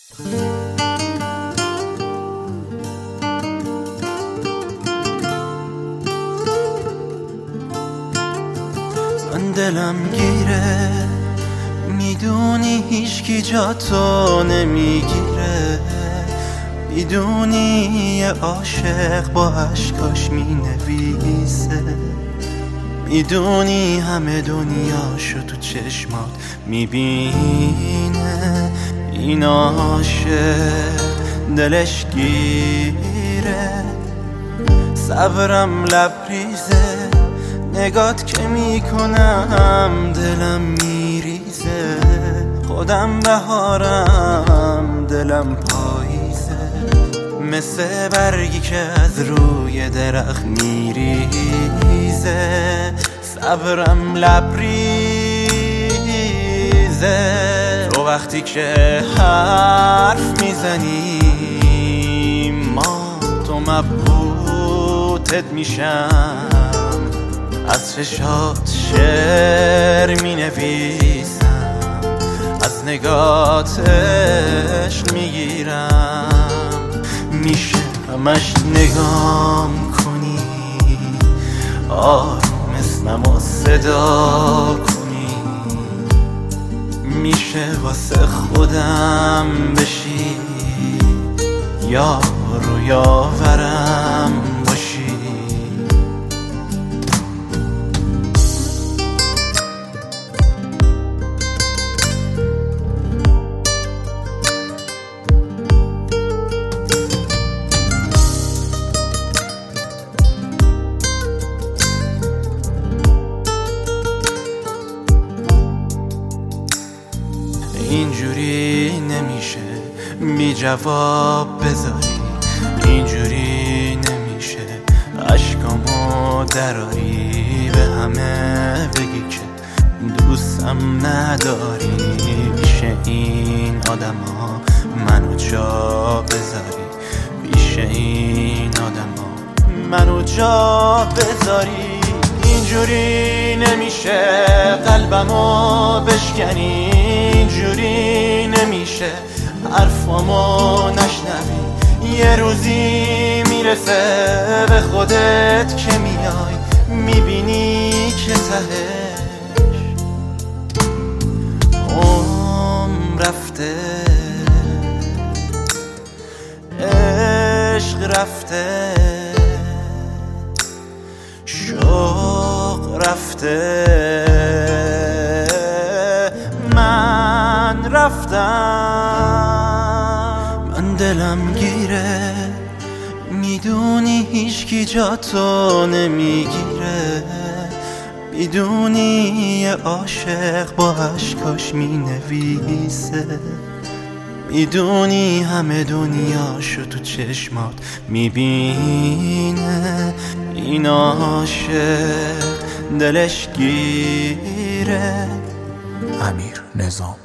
من دلم گیره، میدونی هیچکی جا تو نمیگیره، میدونی یه عاشق با عشقاش مینویسه، میدونی همه دنیاشو تو چشمات میبینه، این عاشق دلش گیره، صبرم لبریزه، نگات که میکنم دلم میریزه، خودم بهارم دلم پاییزه، مثل برگی که از روی درخت میریزه، صبرم لبریزه، تو وقتی که حرف میزنی ما تو مبهوتت میشم، از چشات شعر می نویسم، از نگات عشق می گیرم، میشه همش نگام کنی، آروم اسمم و صدا کنی، میشه واسه خودم بشی، یار و یاورم باشی. اینجوری نمیشه بی جواب بذاری، اینجوری نمیشه عشقامو دراری، به همه بگی که دوستم نداری، پیش این آدما منو جا بذاری، پیش این آدما منو جا بذاری، اینجوری نمیشه قلبمو بشکنی، اینجوری نمیشه حرفامو نشنوی، یه روزی میرسه به خودت که میای میبینی که تهش رفته، عشق رفته، شوق رفته، من رفتم. من دلم گیره، میدونی هیچکی جا تو نمیگیره، میدونی یه عاشق با عشقاش مینویسه، میدونی همه دنیاشو تو چشمات میبینه، این عاشق دلش گیره. امیر نظام.